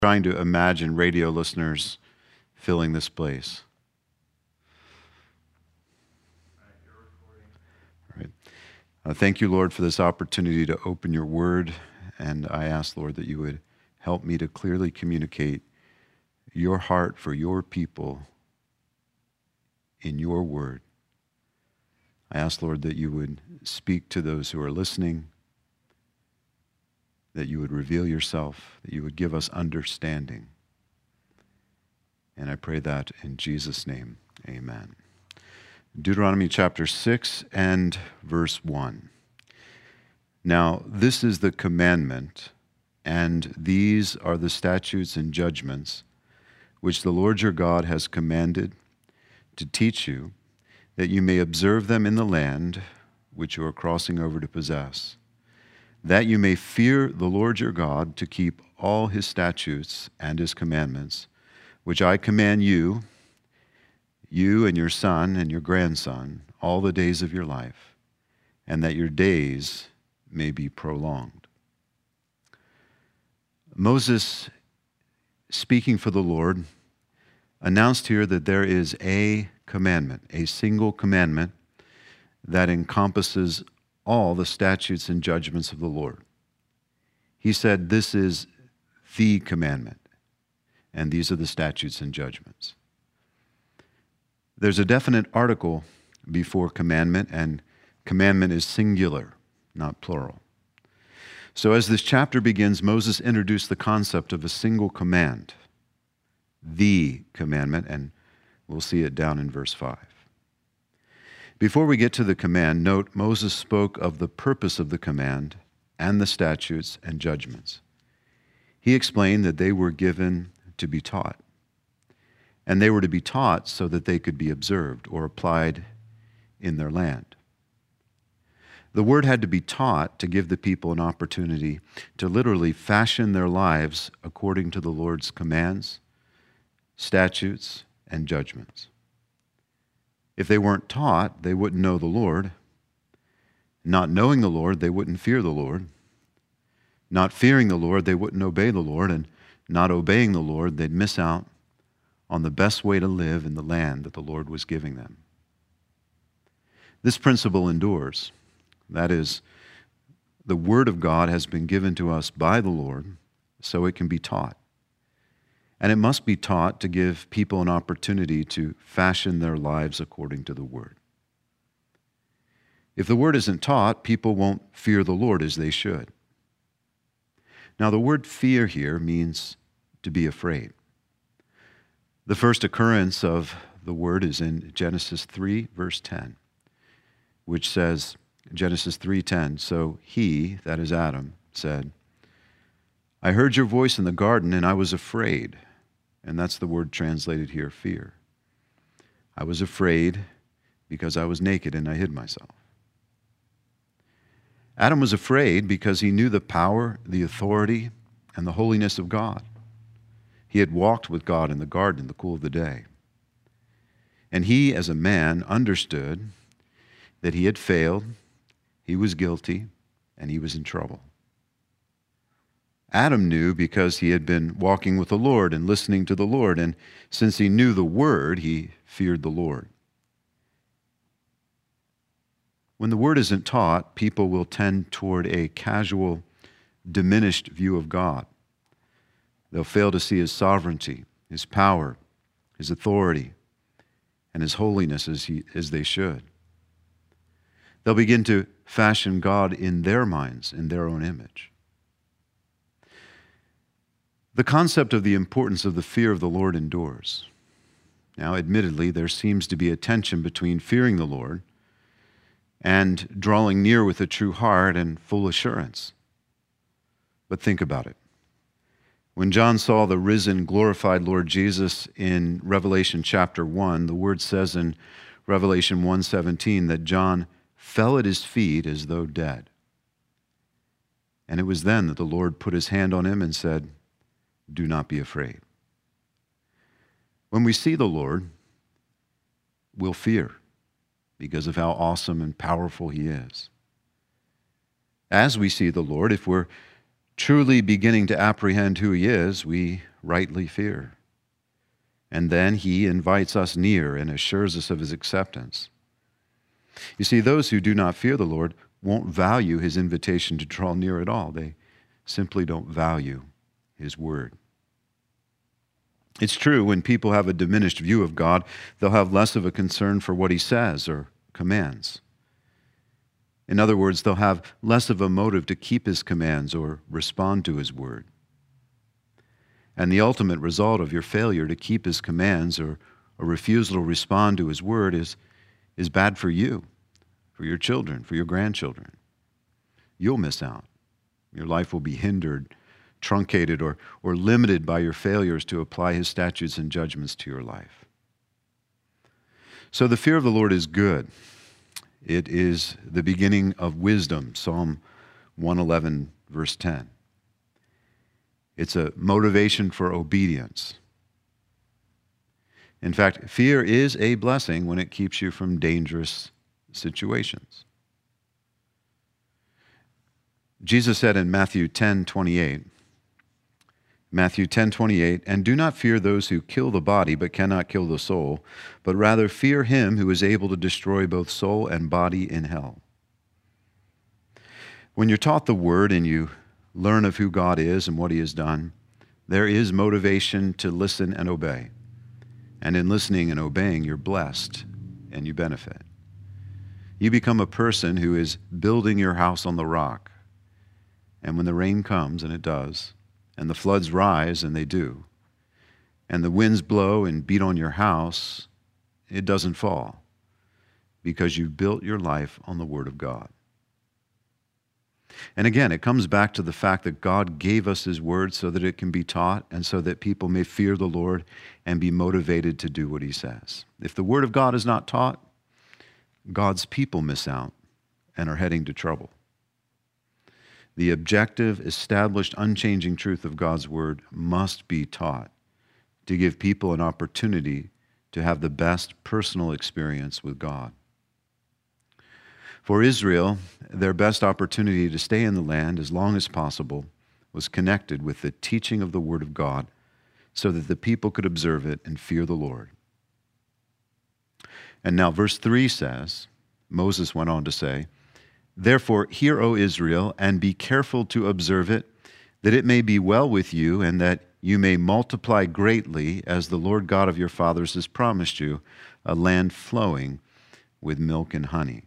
Trying to imagine radio listeners filling this place. All right. Thank you, Lord, for this opportunity to open your word. And I ask, Lord, that you would help me to clearly communicate your heart for your people in your word. I ask, Lord, that you would speak to those who are listening, that you would reveal yourself, that you would give us understanding. And I pray that in Jesus' name, amen. Deuteronomy chapter 6 and verse 1. Now, this is the commandment, and these are the statutes and judgments which the Lord your God has commanded to teach you, that you may observe them in the land which you are crossing over to possess, that you may fear the Lord your God to keep all his statutes and his commandments, which I command you, you and your son and your grandson, all the days of your life, and that your days may be prolonged. Moses, speaking for the Lord, announced here that there is a commandment, a single commandment that encompasses all the statutes and judgments of the Lord. He said, this is the commandment, and these are the statutes and judgments. There's a definite article before commandment, and commandment is singular, not plural. So as this chapter begins, Moses introduced the concept of a single command, the commandment, and we'll see it down in verse 5. Before we get to the command, note Moses spoke of the purpose of the command and the statutes and judgments. He explained that they were given to be taught, and they were to be taught so that they could be observed or applied in their land. The word had to be taught to give the people an opportunity to literally fashion their lives according to the Lord's commands, statutes, and judgments. If they weren't taught, they wouldn't know the Lord. Not knowing the Lord, they wouldn't fear the Lord. Not fearing the Lord, they wouldn't obey the Lord. And not obeying the Lord, they'd miss out on the best way to live in the land that the Lord was giving them. This principle endures. That is, the Word of God has been given to us by the Lord so it can be taught. And it must be taught to give people an opportunity to fashion their lives according to the Word. If the Word isn't taught, people won't fear the Lord as they should. Now, the word fear here means to be afraid. The first occurrence of the word is in Genesis 3, verse 10, which says, Genesis 3:10, so he, that is Adam, said, I heard your voice in the garden and I was afraid. And that's the word translated here, fear. I was afraid because I was naked and I hid myself. Adam was afraid because he knew the power, the authority, and the holiness of God. He had walked with God in the garden in the cool of the day. And he, as a man, understood that he had failed, he was guilty, and he was in trouble. Adam knew because he had been walking with the Lord and listening to the Lord, and since he knew the Word, he feared the Lord. When the Word isn't taught, people will tend toward a casual, diminished view of God. They'll fail to see His sovereignty, His power, His authority, and His holiness as they should. They'll begin to fashion God in their minds, in their own image. The concept of the importance of the fear of the Lord endures. Now, admittedly, there seems to be a tension between fearing the Lord and drawing near with a true heart and full assurance. But think about it. When John saw the risen, glorified Lord Jesus in Revelation chapter 1, the word says in Revelation 1:17 that John fell at his feet as though dead. And it was then that the Lord put his hand on him and said, do not be afraid. When we see the Lord, we'll fear because of how awesome and powerful He is. As we see the Lord, if we're truly beginning to apprehend who he is, we rightly fear. And then he invites us near and assures us of his acceptance. You see, those who do not fear the Lord won't value his invitation to draw near at all. They simply don't value his word. It's true, when people have a diminished view of God, they'll have less of a concern for what he says or commands. In other words, they'll have less of a motive to keep his commands or respond to his word. And the ultimate result of your failure to keep his commands or a refusal to respond to his word is bad for you, for your children, for your grandchildren. You'll miss out. Your life will be hindered, truncated, or limited by your failures to apply his statutes and judgments to your life. So the fear of the Lord is good. It is the beginning of wisdom, Psalm 111, verse 10. It's a motivation for obedience. In fact, fear is a blessing when it keeps you from dangerous situations. Jesus said in Matthew 10:28, "And do not fear those who kill the body but cannot kill the soul, but rather fear him who is able to destroy both soul and body in hell." When you're taught the word and you learn of who God is and what he has done, there is motivation to listen and obey. And in listening and obeying, you're blessed and you benefit. You become a person who is building your house on the rock. And when the rain comes, and it does, and the floods rise, and they do, and the winds blow and beat on your house, it doesn't fall, because you built your life on the Word of God. And again, it comes back to the fact that God gave us his word so that it can be taught and so that people may fear the Lord and be motivated to do what he says. If the word of God is not taught, God's people miss out and are heading to trouble. The objective, established, unchanging truth of God's word must be taught to give people an opportunity to have the best personal experience with God. For Israel, their best opportunity to stay in the land as long as possible was connected with the teaching of the Word of God so that the people could observe it and fear the Lord. And now verse 3 says, Moses went on to say, "Therefore hear, O Israel, and be careful to observe it, that it may be well with you and that you may multiply greatly as the Lord God of your fathers has promised you, a land flowing with milk and honey."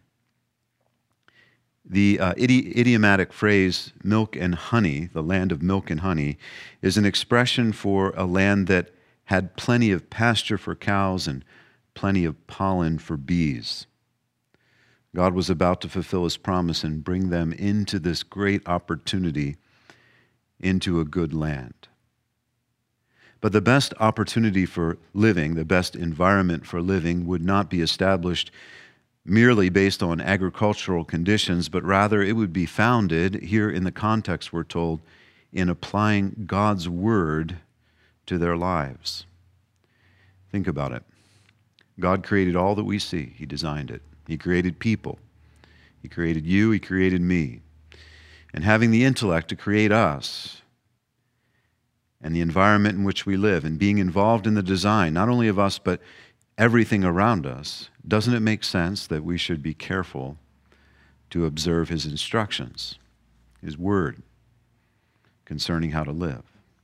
The idiomatic phrase, milk and honey, the land of milk and honey, is an expression for a land that had plenty of pasture for cows and plenty of pollen for bees. God was about to fulfill his promise and bring them into this great opportunity, into a good land. But the best opportunity for living, the best environment for living, would not be established merely based on agricultural conditions, but rather it would be founded, here in the context we're told, in applying God's word to their lives. Think about it. God created all that we see. He designed it. He created people. He created you. He created me. And having the intellect to create us and the environment in which we live and being involved in the design, not only of us, but everything around us, doesn't it make sense that we should be careful to observe his instructions, his word, concerning how to live?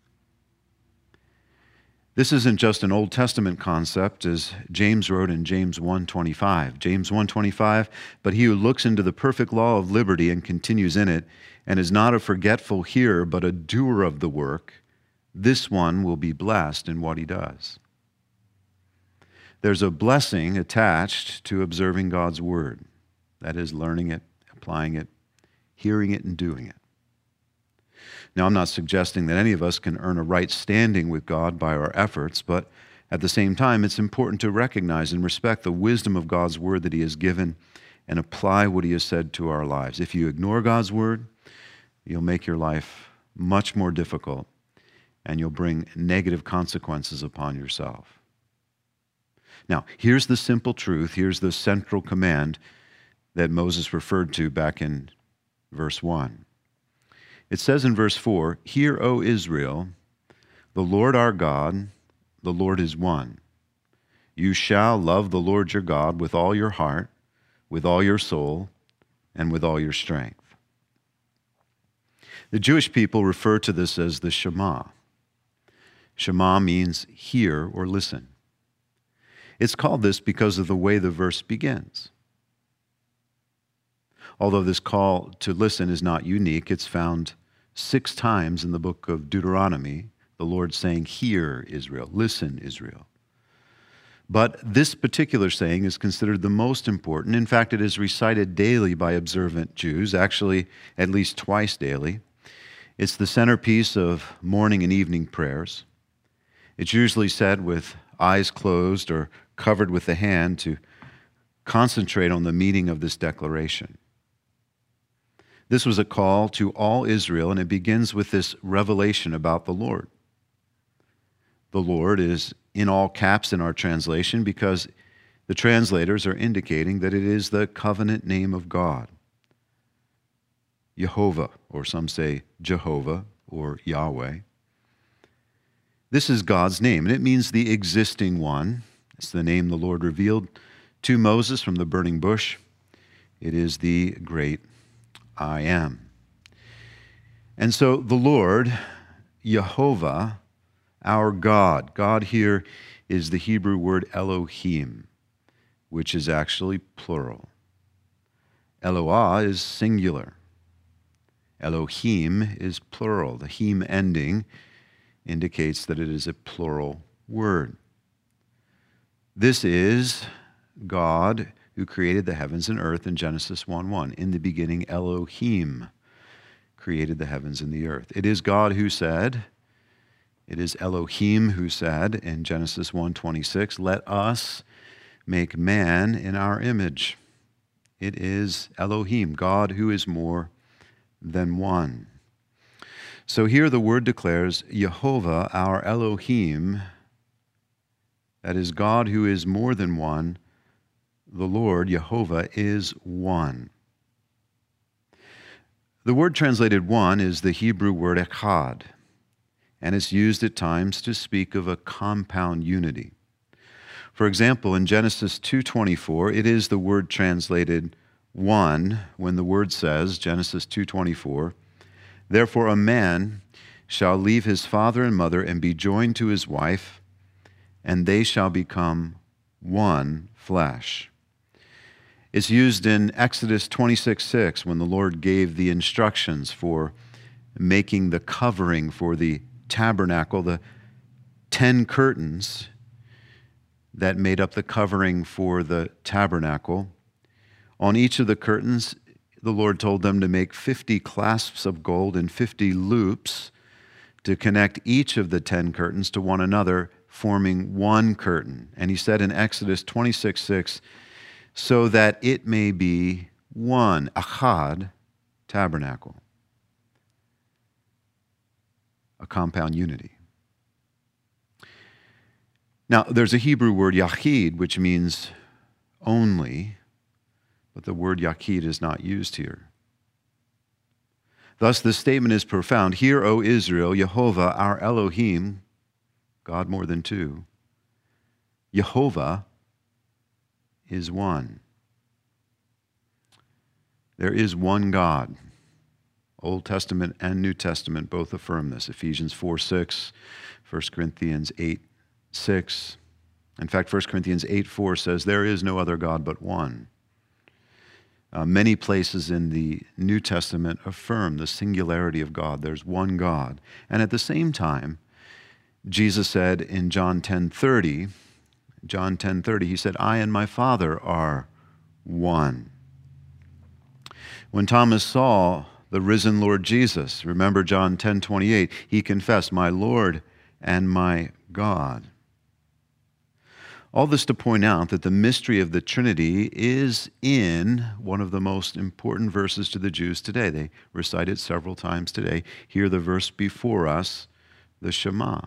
This isn't just an Old Testament concept, as James wrote in James 1:25. James 1:25, "But he who looks into the perfect law of liberty and continues in it, and is not a forgetful hearer, but a doer of the work, this one will be blessed in what he does." There's a blessing attached to observing God's word. That is, learning it, applying it, hearing it, and doing it. Now, I'm not suggesting that any of us can earn a right standing with God by our efforts, but at the same time, it's important to recognize and respect the wisdom of God's word that he has given and apply what he has said to our lives. If you ignore God's word, you'll make your life much more difficult, and you'll bring negative consequences upon yourself. Now, here's the simple truth. Here's the central command that Moses referred to back in verse 1. It says in verse 4, "Hear, O Israel, the Lord our God, the Lord is one. You shall love the Lord your God with all your heart, with all your soul, and with all your strength." The Jewish people refer to this as the Shema. Shema means hear or listen. It's called this because of the way the verse begins. Although this call to listen is not unique, it's found 6 times in the book of Deuteronomy, the Lord saying, "Hear, Israel, listen, Israel." But this particular saying is considered the most important. In fact, it is recited daily by observant Jews, actually at least twice daily. It's the centerpiece of morning and evening prayers. It's usually said with eyes closed or covered with the hand to concentrate on the meaning of this declaration. This was a call to all Israel, and it begins with this revelation about the Lord. The Lord is in all caps in our translation because the translators are indicating that it is the covenant name of God. Jehovah, or some say Jehovah or Yahweh. This is God's name, and it means the existing one. It's the name the Lord revealed to Moses from the burning bush. It is the great I am. And so the Lord, Jehovah, our God. God here is the Hebrew word Elohim, which is actually plural. Eloah is singular. Elohim is plural. The him ending indicates that it is a plural word. This is God who created the heavens and earth in Genesis 1:1. In the beginning, Elohim created the heavens and the earth. It is God who said, it is Elohim who said in Genesis 1:26, "Let us make man in our image." It is Elohim, God who is more than one. So here the word declares, Jehovah, our Elohim, that is God who is more than one. The Lord, Jehovah, is one. The word translated one is the Hebrew word echad, and it's used at times to speak of a compound unity. For example, in Genesis 2:24, it is the word translated one when the word says, Genesis 2:24, "Therefore a man shall leave his father and mother and be joined to his wife, and they shall become one flesh." It's used in Exodus 26:6 when the Lord gave the instructions for making the covering for the tabernacle, the 10 curtains that made up the covering for the tabernacle. On each of the curtains, the Lord told them to make 50 clasps of gold and 50 loops to connect each of the 10 curtains to one another, forming one curtain. And he said in Exodus 26:6, "So that it may be one," echad, tabernacle, a compound unity. Now, there's a Hebrew word, yachid, which means only, but the word yachid is not used here. Thus, this statement is profound. "Hear, O Israel, Jehovah, our Elohim," God more than two, Jehovah is one. There is one God. Old Testament and New Testament both affirm this. Ephesians 4:6, 1 Corinthians 8:6. In fact, 1 Corinthians 8:4 says, "There is no other God but one." Many places in the New Testament affirm the singularity of God. There's one God. And at the same time, Jesus said in John 10:30, he said, "I and my Father are one." When Thomas saw the risen Lord Jesus, remember John 10:28, he confessed, "My Lord and my God." All this to point out that the mystery of the Trinity is in one of the most important verses to the Jews today. They recite it several times today. Hear the verse before us, the Shema.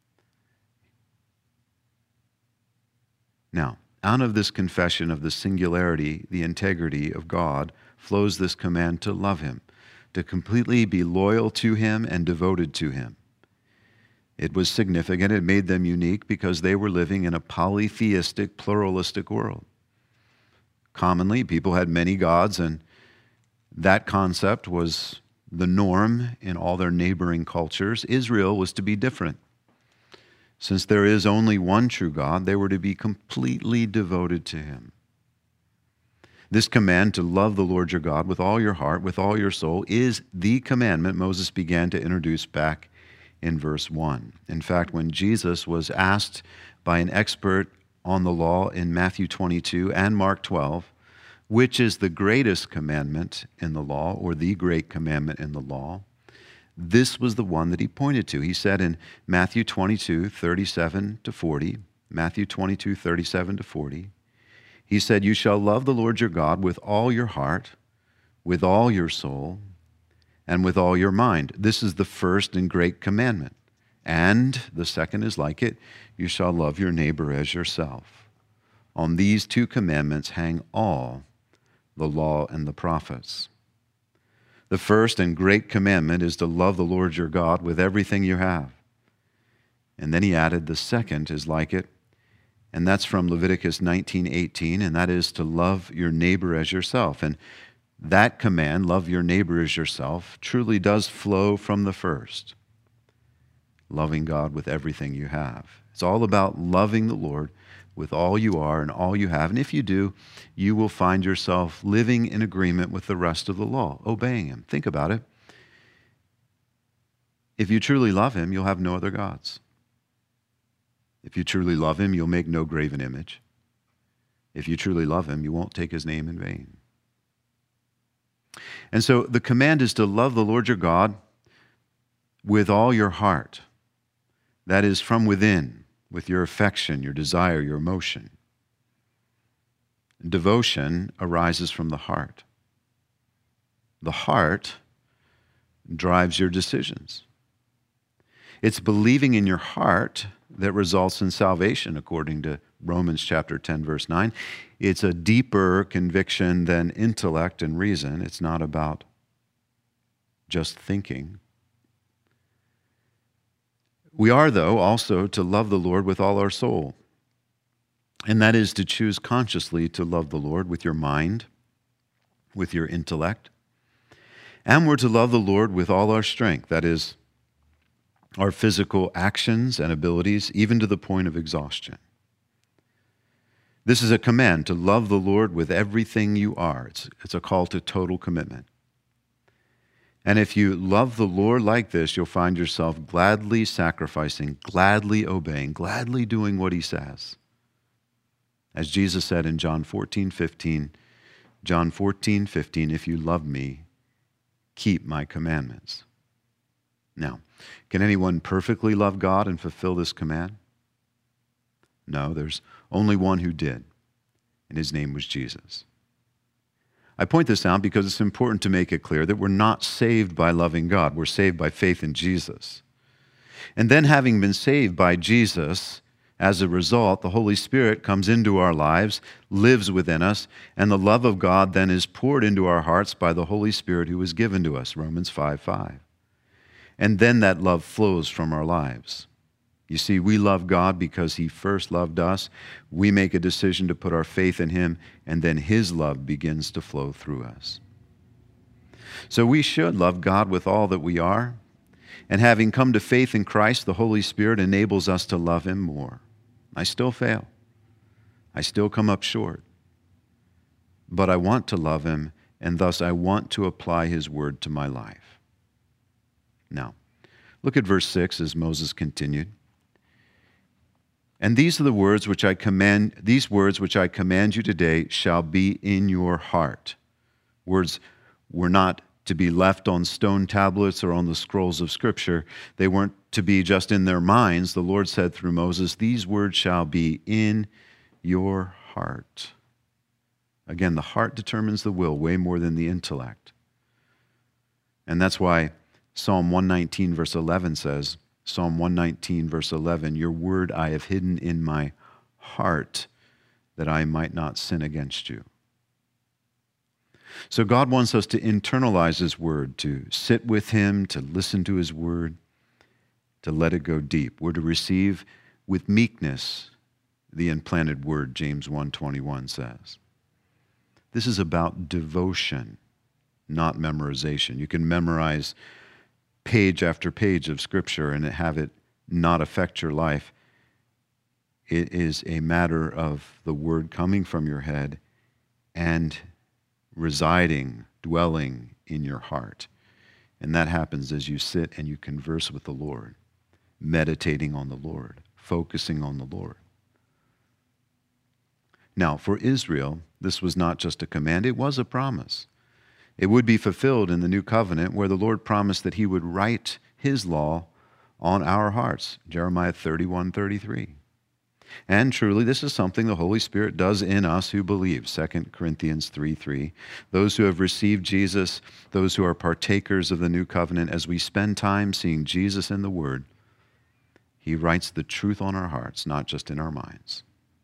Now, out of this confession of the singularity, the integrity of God, flows this command to love Him, to completely be loyal to him and devoted to him. It was significant. It made them unique because they were living in a polytheistic, pluralistic world. Commonly, people had many gods, and that concept was the norm in all their neighboring cultures. Israel was to be different. Since there is only one true God, they were to be completely devoted to him. This command to love the Lord your God with all your heart, with all your soul, is the commandment Moses began to introduce back in verse 1. In fact, when Jesus was asked by an expert on the law in Matthew 22 and Mark 12, which is the greatest commandment in the law, or the great commandment in the law, this was the one that he pointed to. He said in Matthew 22, 37 to 40, Matthew 22, 37 to 40, he said, "You shall love the Lord your God with all your heart, with all your soul, and with all your mind. This is the first and great commandment. And the second is like it, you shall love your neighbor as yourself. On these two commandments hang all the law and the prophets." The first and great commandment is to love the Lord your God with everything you have. And then he added, the second is like it, and that's from Leviticus 19:18, and that is to love your neighbor as yourself. And that command, love your neighbor as yourself, truly does flow from the first, loving God with everything you have. It's all about loving the Lord with all you are and all you have. And if you do, you will find yourself living in agreement with the rest of the law, obeying him. Think about it. If you truly love him, you'll have no other gods. If you truly love him, you'll make no graven image. If you truly love him, you won't take his name in vain. And so the command is to love the Lord your God with all your heart. That is from within, with your affection, your desire, your emotion. Devotion arises from the heart. The heart drives your decisions. It's believing in your heart that results in salvation, according to Romans chapter 10, verse 9. It's a deeper conviction than intellect and reason. It's not about just thinking. We are, though, also to love the Lord with all our soul. And that is to choose consciously to love the Lord with your mind, with your intellect. And we're to love the Lord with all our strength. That is, our physical actions and abilities, even to the point of exhaustion. This is a command to love the Lord with everything you are. It's a call to total commitment. And if you love the Lord like this, you'll find yourself gladly sacrificing, gladly obeying, gladly doing what he says. As Jesus said in John 14:15, if you love me, keep my commandments. Now, can anyone perfectly love God and fulfill this command? No, there's only one who did, and his name was Jesus. I point this out because it's important to make it clear that we're not saved by loving God. We're saved by faith in Jesus. And then, having been saved by Jesus, as a result, the Holy Spirit comes into our lives, lives within us, and the love of God then is poured into our hearts by the Holy Spirit who is given to us, Romans 5:5. And then that love flows from our lives. You see, we love God because he first loved us. We make a decision to put our faith in him, and then his love begins to flow through us. So we should love God with all that we are. And having come to faith in Christ, the Holy Spirit enables us to love him more. I still fail. I still come up short. But I want to love him, and thus I want to apply his word to my life. Now, look at verse 6 as Moses continued. And these are the words which I command, these words which I command you today shall be in your heart. Words were not to be left on stone tablets or on the scrolls of Scripture. They weren't to be just in their minds. The Lord said through Moses, these words shall be in your heart. Again, the heart determines the will way more than the intellect. And that's why Psalm 119 verse 11 says, Psalm 119 verse 11, your word I have hidden in my heart that I might not sin against you. So God wants us to internalize His Word, to sit with Him, to listen to His Word, to let it go deep. We're to receive with meekness the implanted Word, James 1:21 says. This is about devotion, not memorization. You can memorize page after page of Scripture and have it not affect your life. It is a matter of the Word coming from your head and residing, dwelling in your heart. And that happens as you sit and you converse with the Lord, meditating on the Lord, focusing on the Lord. Now, for Israel, this was not just a command, it was a promise. It would be fulfilled in the new covenant where the Lord promised that He would write His law on our hearts, Jeremiah 31:33. And truly, this is something the Holy Spirit does in us who believe, 2 Corinthians 3:3. Those who have received Jesus, those who are partakers of the new covenant, as we spend time seeing Jesus in the Word, He writes the truth on our hearts, not just in our minds.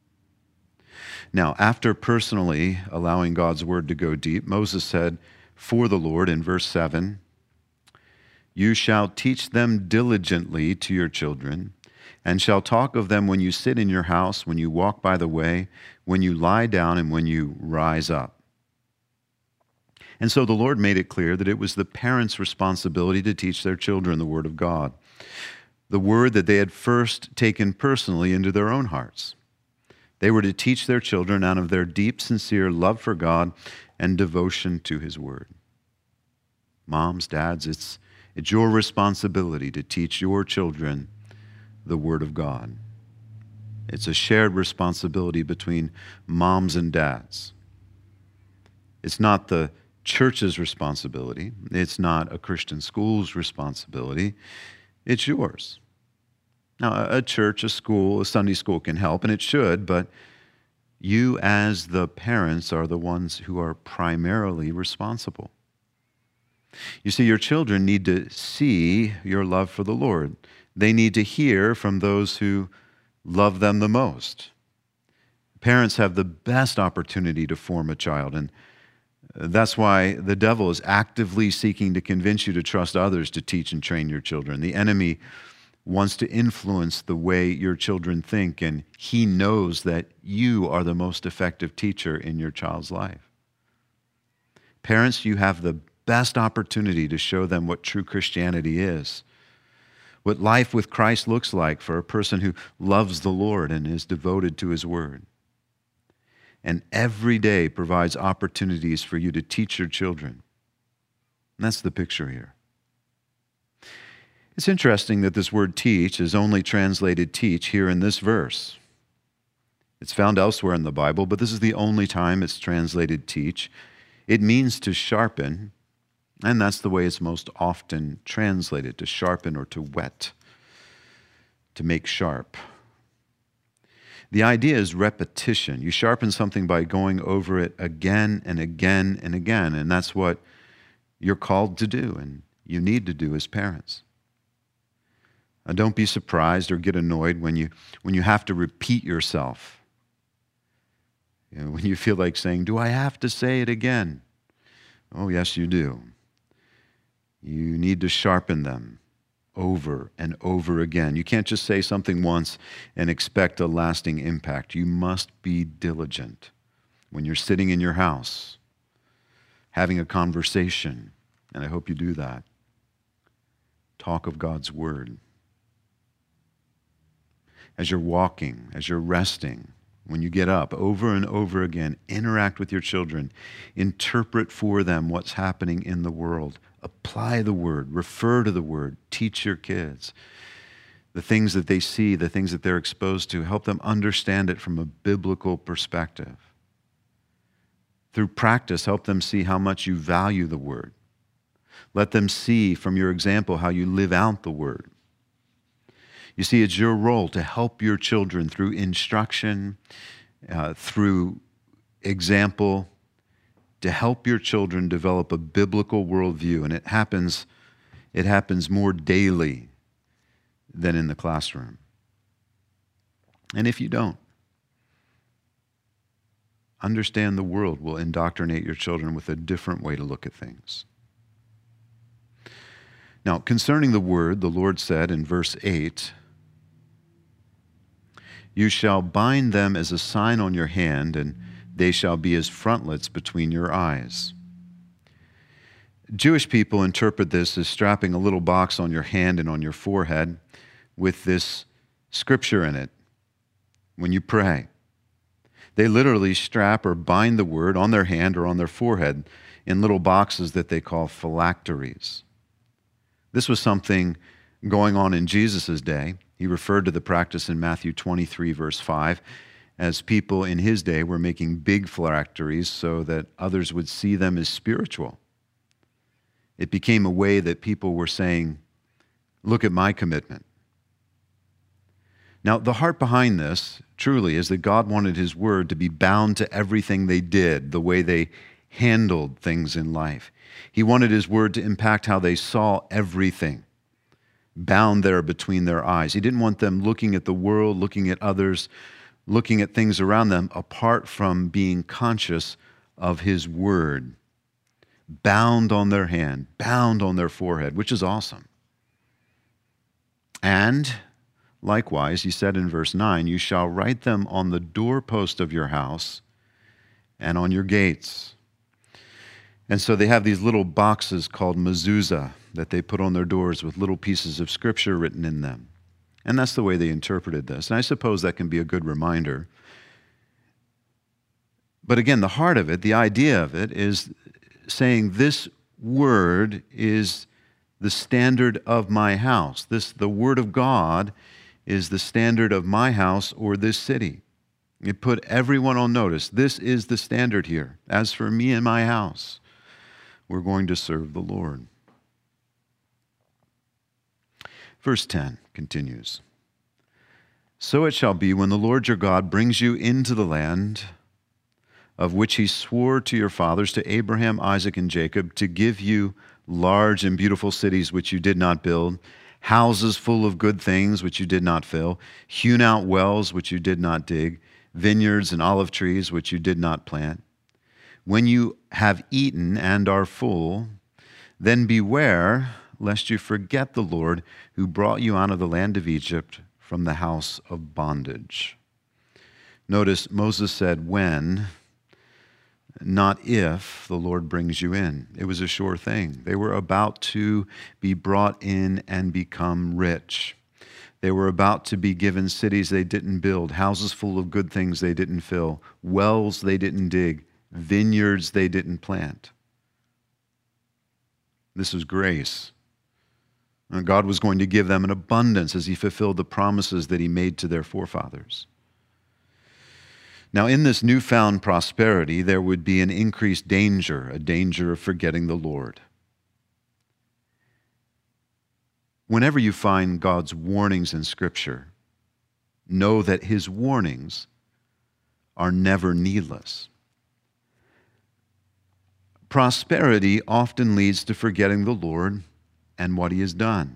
Now, after personally allowing God's Word to go deep, Moses said for the Lord in verse 7, "You shall teach them diligently to your children, and shall talk of them when you sit in your house, when you walk by the way, when you lie down, and when you rise up." And so the Lord made it clear that it was the parents' responsibility to teach their children the Word of God, the Word that they had first taken personally into their own hearts. They were to teach their children out of their deep, sincere love for God and devotion to His Word. Moms, dads, it's your responsibility to teach your children the Word of God. It's a shared responsibility between moms and dads. It's not the church's responsibility. It's not a Christian school's responsibility. It's yours. Now, a church, a school, a Sunday school can help, and it should, but you as the parents are the ones who are primarily responsible. You see, your children need to see your love for the Lord. They need to hear from those who love them the most. Parents have the best opportunity to form a child, and that's why the devil is actively seeking to convince you to trust others to teach and train your children. The enemy wants to influence the way your children think, and he knows that you are the most effective teacher in your child's life. Parents, you have the best opportunity to show them what true Christianity is, what life with Christ looks like for a person who loves the Lord and is devoted to His Word. And every day provides opportunities for you to teach your children. And that's the picture here. It's interesting that this word teach is only translated teach here in this verse. It's found elsewhere in the Bible, but this is the only time it's translated teach. It means to sharpen, and that's the way it's most often translated, to sharpen or to whet, to make sharp. The idea is repetition. You sharpen something by going over it again and again and again, and that's what you're called to do and you need to do as parents. Don't be surprised or get annoyed when you have to repeat yourself. When you feel like saying, "Do I have to say it again?" Oh, yes, you do. You need to sharpen them over and over again. You can't just say something once and expect a lasting impact. You must be diligent when you're sitting in your house, having a conversation, and I hope you do that. Talk of God's Word. As you're walking, as you're resting, when you get up, over and over again, interact with your children. Interpret for them what's happening in the world. Apply the Word. Refer to the Word. Teach your kids the things that they see, the things that they're exposed to. Help them understand it from a biblical perspective. Through practice, help them see how much you value the Word. Let them see from your example how you live out the Word. You see, it's your role to help your children through instruction, through example, to help your children develop a biblical worldview. And it happens more daily than in the classroom. And if you don't, understand the world will indoctrinate your children with a different way to look at things. Now, concerning the word, the Lord said in verse 8, "You shall bind them as a sign on your hand, and they shall be as frontlets between your eyes." Jewish people interpret this as strapping a little box on your hand and on your forehead with this scripture in it when you pray. They literally strap or bind the word on their hand or on their forehead in little boxes that they call phylacteries. This was something going on in Jesus' day. He referred to the practice in Matthew 23, verse 5, as people in his day were making big phylacteries so that others would see them as spiritual. It became a way that people were saying, "Look at my commitment." Now, the heart behind this truly is that God wanted his word to be bound to everything they did, the way they handled things in life. He wanted his word to impact how they saw everything, bound there between their eyes. He didn't want them looking at the world, looking at others, looking at things around them, apart from being conscious of his word, bound on their hand, bound on their forehead, which is awesome. And likewise, he said in verse 9, "You shall write them on the doorpost of your house and on your gates." And so they have these little boxes called mezuzah that they put on their doors with little pieces of scripture written in them. And that's the way they interpreted this. And I suppose that can be a good reminder. But again, the heart of it, the idea of it, is saying this word is the standard of my house. The word of God is the standard of my house or this city. It put everyone on notice. This is the standard here. As for me and my house, we're going to serve the Lord. Verse 10 continues, "So it shall be when the Lord your God brings you into the land of which he swore to your fathers, to Abraham, Isaac, and Jacob, to give you large and beautiful cities which you did not build, houses full of good things which you did not fill, hewn out wells which you did not dig, vineyards and olive trees which you did not plant. When you have eaten and are full, then beware lest you forget the Lord who brought you out of the land of Egypt from the house of bondage." Notice Moses said when, not if, the Lord brings you in. It was a sure thing. They were about to be brought in and become rich. They were about to be given cities they didn't build, houses full of good things they didn't fill, wells they didn't dig, vineyards they didn't plant. This was grace. And God was going to give them an abundance as he fulfilled the promises that he made to their forefathers. Now, in this newfound prosperity, there would be an increased danger, a danger of forgetting the Lord. Whenever you find God's warnings in Scripture, know that his warnings are never needless. Prosperity often leads to forgetting the Lord and what he has done.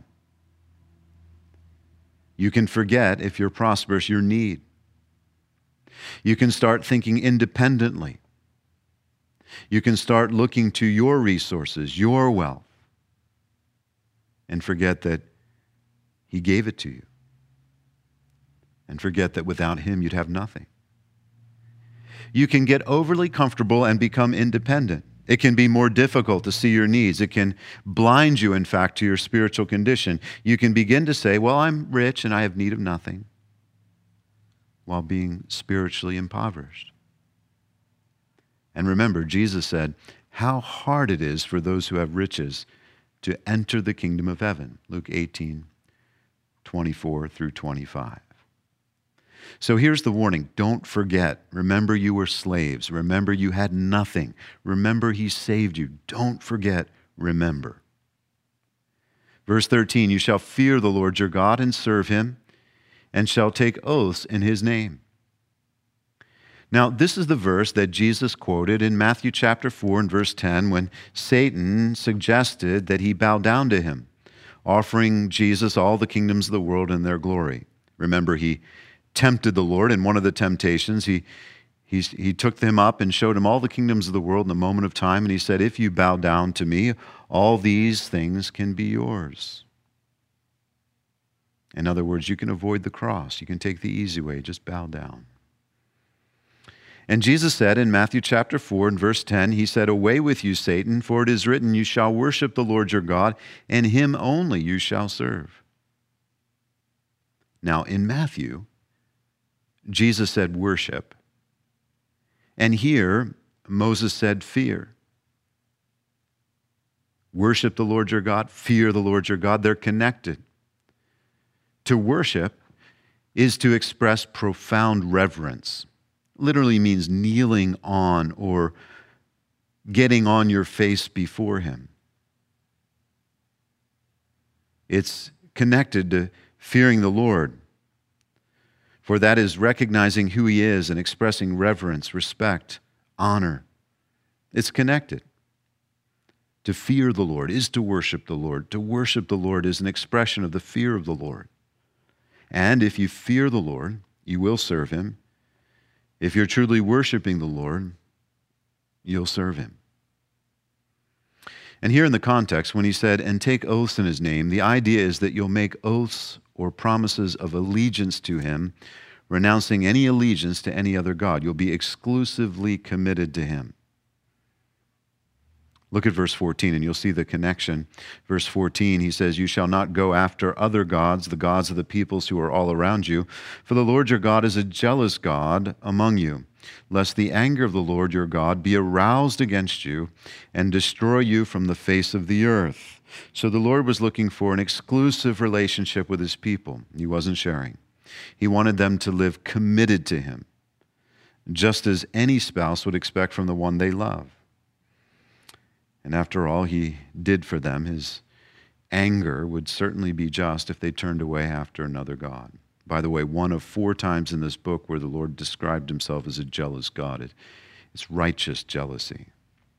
You can forget, if you're prosperous, your need. You can start thinking independently. You can start looking to your resources, your wealth, and forget that he gave it to you. And forget that without him, you'd have nothing. You can get overly comfortable and become independent. It can be more difficult to see your needs. It can blind you, in fact, to your spiritual condition. You can begin to say, well, I'm rich and I have need of nothing, while being spiritually impoverished. And remember, Jesus said, how hard it is for those who have riches to enter the kingdom of heaven. Luke 18:24 through 25. So here's the warning. Don't forget. Remember you were slaves. Remember you had nothing. Remember he saved you. Don't forget. Remember. Verse 13, you shall fear the Lord your God and serve him, and shall take oaths in his name. Now, this is the verse that Jesus quoted in Matthew chapter 4 and verse 10 when Satan suggested that he bow down to him, offering Jesus all the kingdoms of the world and their glory. Remember, he tempted the Lord in one of the temptations. He He took them up and showed them all the kingdoms of the world in a moment of time, and he said, if you bow down to me, all these things can be yours. In other words, you can avoid the cross. You can take the easy way. Just bow down. And Jesus said in Matthew chapter 4 and verse 10, he said, away with you, Satan, for it is written, you shall worship the Lord your God, and him only you shall serve. Now, in Matthew, Jesus said worship. And here, Moses said fear. Worship the Lord your God, fear the Lord your God. They're connected. To worship is to express profound reverence. Literally means kneeling on or getting on your face before him. It's connected to fearing the Lord, for that is recognizing who he is and expressing reverence, respect, honor. It's connected. To fear the Lord is to worship the Lord. To worship the Lord is an expression of the fear of the Lord. And if you fear the Lord, you will serve him. If you're truly worshiping the Lord, you'll serve him. And here in the context, when he said, and take oaths in his name, the idea is that you'll make oaths or promises of allegiance to him, renouncing any allegiance to any other god. You'll be exclusively committed to him. Look at verse 14 and you'll see the connection. Verse 14, he says, you shall not go after other gods, the gods of the peoples who are all around you, for the Lord your God is a jealous God among you, lest the anger of the Lord your God be aroused against you and destroy you from the face of the earth. So the Lord was looking for an exclusive relationship with his people. He wasn't sharing. He wanted them to live committed to him, just as any spouse would expect from the one they love. And after all he did for them, his anger would certainly be just if they turned away after another god. By the way, one of 4 times in this book where the Lord described himself as a jealous God. It's righteous jealousy.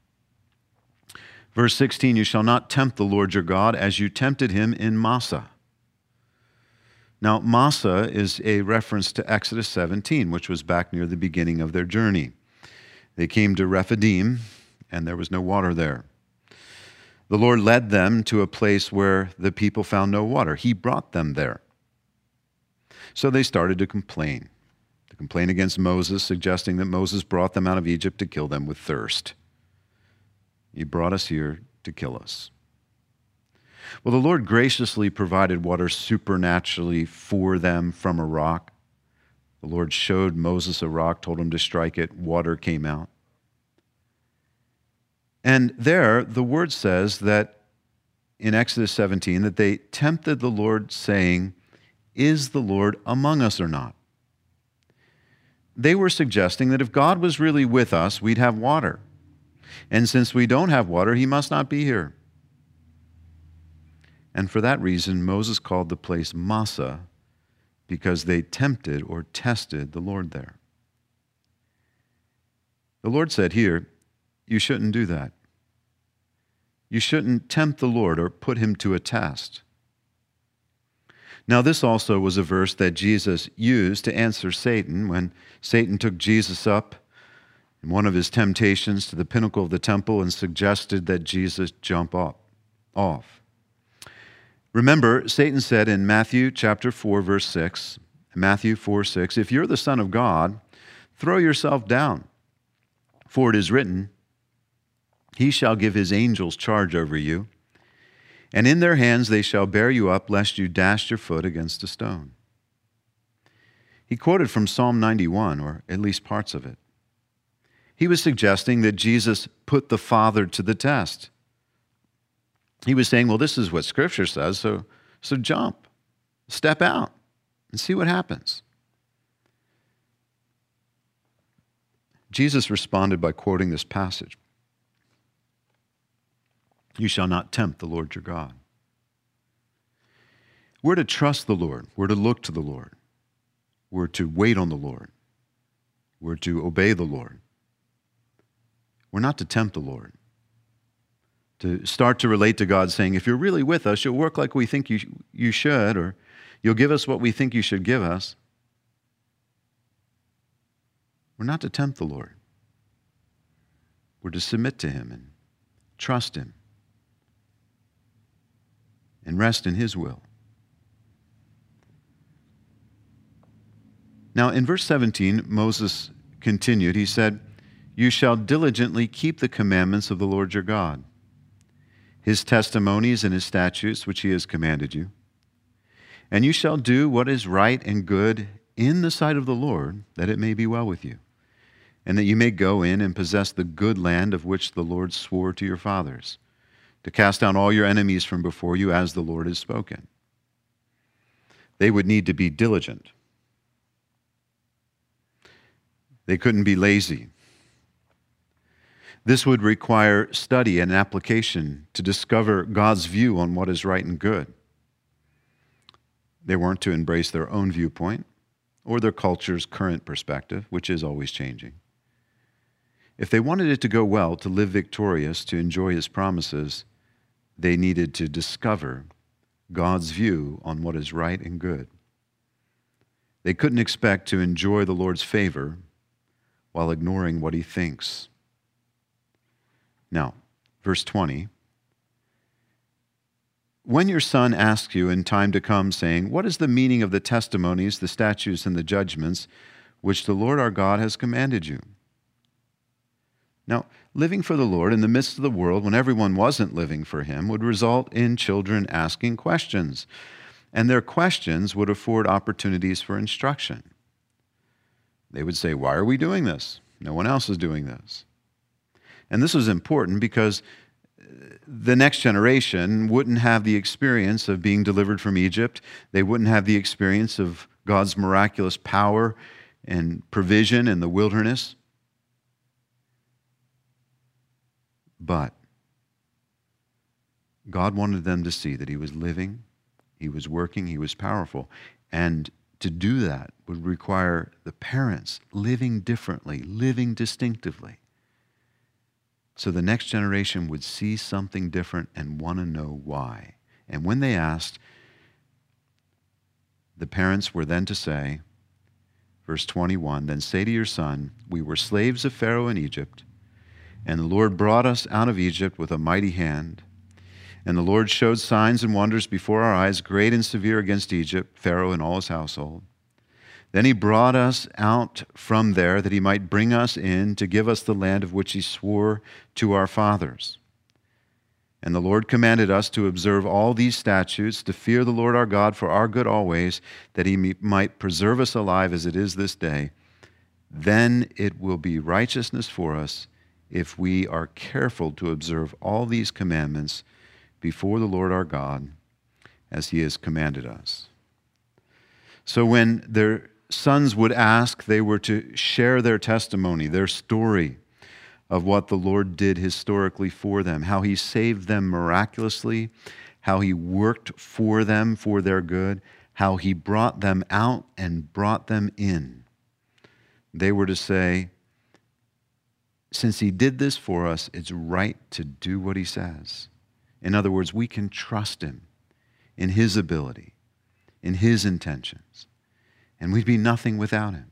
Verse 16, you shall not tempt the Lord your God as you tempted him in Massah. Now, Massah is a reference to Exodus 17, which was back near the beginning of their journey. They came to Rephidim, and there was no water there. The Lord led them to a place where the people found no water. He brought them there. So they started to complain against Moses, suggesting that Moses brought them out of Egypt to kill them with thirst. He brought us here to kill us. Well, the Lord graciously provided water supernaturally for them from a rock. The Lord showed Moses a rock, told him to strike it. Water came out. And there, the word says that in Exodus 17, that they tempted the Lord, saying, is the Lord among us or not? They were suggesting that if God was really with us, we'd have water. And since we don't have water, he must not be here. And for that reason, Moses called the place Massah, because they tempted or tested the Lord there. The Lord said here, you shouldn't do that. You shouldn't tempt the Lord or put him to a test. Now, this also was a verse that Jesus used to answer Satan when Satan took Jesus up in one of his temptations to the pinnacle of the temple and suggested that Jesus jump off. Remember, Satan said in Matthew chapter 4, verse 6, Matthew 4:6, if you're the Son of God, throw yourself down, for it is written, he shall give his angels charge over you, and in their hands they shall bear you up, lest you dash your foot against a stone. He quoted from Psalm 91, or at least parts of it. He was suggesting that Jesus put the Father to the test. He was saying, well, this is what Scripture says, so jump, step out, and see what happens. Jesus responded by quoting this passage. You shall not tempt the Lord your God. We're to trust the Lord. We're to look to the Lord. We're to wait on the Lord. We're to obey the Lord. We're not to tempt the Lord. To start to relate to God saying, if you're really with us, you'll work like we think you should, or you'll give us what we think you should give us. We're not to tempt the Lord. We're to submit to him and trust him and rest in his will. Now, in verse 17, Moses continued. He said, "You shall diligently keep the commandments of the Lord your God, his testimonies and his statutes which he has commanded you. And you shall do what is right and good in the sight of the Lord, that it may be well with you, and that you may go in and possess the good land of which the Lord swore to your fathers, to cast down all your enemies from before you, as the Lord has spoken." They would need to be diligent. They couldn't be lazy. This would require study and application to discover God's view on what is right and good. They weren't to embrace their own viewpoint or their culture's current perspective, which is always changing. If they wanted it to go well, to live victorious, to enjoy his promises, they needed to discover God's view on what is right and good. They couldn't expect to enjoy the Lord's favor while ignoring what he thinks. Now, verse 20, "When your son asks you in time to come, saying, 'What is the meaning of the testimonies, the statutes, and the judgments which the Lord our God has commanded you?'" Now, living for the Lord in the midst of the world when everyone wasn't living for him would result in children asking questions, and their questions would afford opportunities for instruction. They would say, "Why are we doing this? No one else is doing this." And this was important because the next generation wouldn't have the experience of being delivered from Egypt. They wouldn't have the experience of God's miraculous power and provision in the wilderness. But God wanted them to see that he was living, he was working, he was powerful. And to do that would require the parents living differently, living distinctively. So the next generation would see something different and want to know why. And when they asked, the parents were then to say, verse 21, "Then say to your son, 'We were slaves of Pharaoh in Egypt, and the Lord brought us out of Egypt with a mighty hand. And the Lord showed signs and wonders before our eyes, great and severe against Egypt, Pharaoh and all his household. Then he brought us out from there that he might bring us in to give us the land of which he swore to our fathers. And the Lord commanded us to observe all these statutes, to fear the Lord our God for our good always, that he might preserve us alive as it is this day. Then it will be righteousness for us if we are careful to observe all these commandments before the Lord our God, as he has commanded us.'" So when their sons would ask, they were to share their testimony, their story of what the Lord did historically for them, how he saved them miraculously, how he worked for them for their good, how he brought them out and brought them in. They were to say, "Since he did this for us, it's right to do what he says." In other words, we can trust him in his ability, in his intentions, and we'd be nothing without him.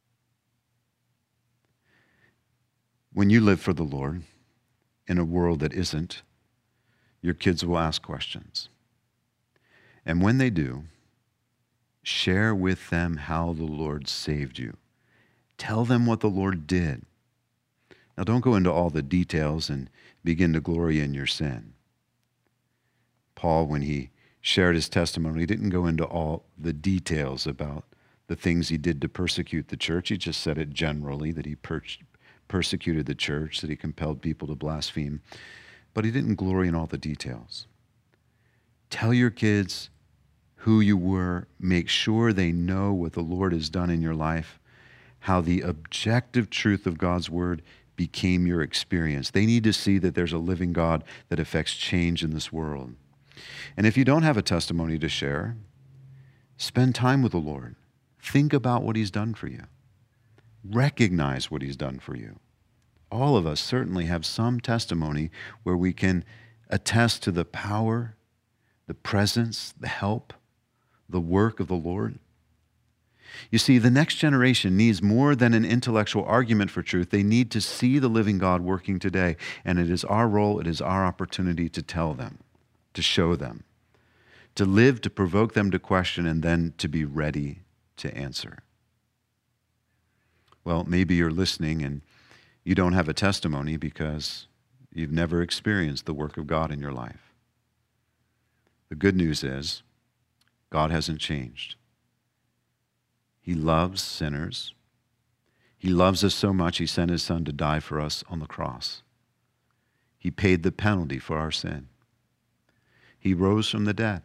When you live for the Lord in a world that isn't, your kids will ask questions. And when they do, share with them how the Lord saved you. Tell them what the Lord did. Now, don't go into all the details and begin to glory in your sin. Paul, when he shared his testimony, he didn't go into all the details about the things he did to persecute the church. He just said it generally, that he persecuted the church, that he compelled people to blaspheme. But he didn't glory in all the details. Tell your kids who you were. Make sure they know what the Lord has done in your life, how the objective truth of God's word became your experience. They need to see that there's a living God that affects change in this world. And if you don't have a testimony to share, spend time with the Lord. Think about what he's done for you. Recognize what he's done for you. All of us certainly have some testimony where we can attest to the power, the presence, the help, the work of the Lord. You see, the next generation needs more than an intellectual argument for truth. They need to see the living God working today. And it is our role, it is our opportunity to tell them, to show them, to live, to provoke them to question, and then to be ready to answer. Well, maybe you're listening and you don't have a testimony because you've never experienced the work of God in your life. The good news is God hasn't changed. He loves sinners. He loves us so much, he sent his son to die for us on the cross. He paid the penalty for our sin. He rose from the dead.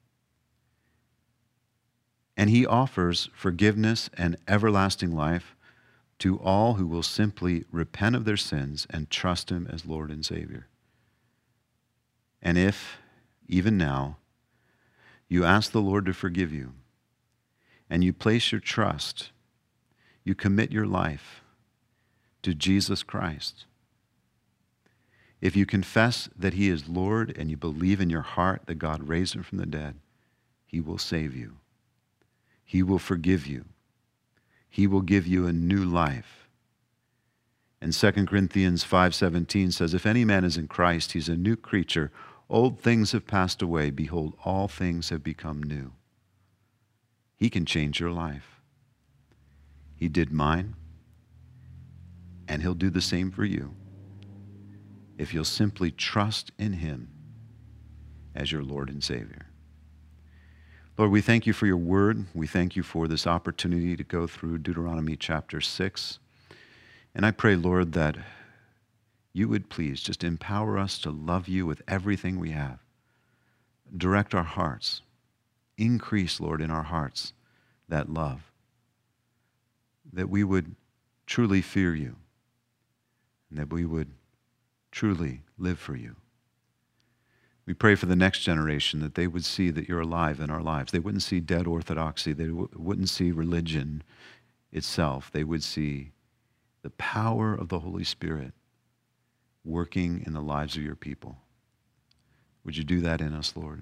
And he offers forgiveness and everlasting life to all who will simply repent of their sins and trust him as Lord and Savior. And if, even now, you ask the Lord to forgive you, and you place your trust, you commit your life to Jesus Christ. If you confess that he is Lord and you believe in your heart that God raised him from the dead, he will save you. He will forgive you. He will give you a new life. And 2 Corinthians 5:17 says, if any man is in Christ, he's a new creature. Old things have passed away. Behold, all things have become new. He can change your life. He did mine, and he'll do the same for you if you'll simply trust in him as your Lord and Savior. Lord, we thank you for your word. We thank you for this opportunity to go through Deuteronomy chapter 6. And I pray, Lord, that you would please just empower us to love you with everything we have. Direct our hearts. Increase, Lord, in our hearts that love. That we would truly fear you. And that we would truly live for you. We pray for the next generation that they would see that you're alive in our lives. They wouldn't see dead orthodoxy. They wouldn't see religion itself. They would see the power of the Holy Spirit working in the lives of your people. Would you do that in us, Lord?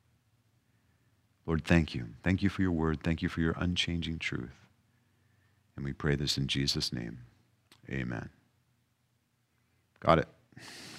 Lord, thank you. Thank you for your word. Thank you for your unchanging truth. And we pray this in Jesus' name. Amen. Got it.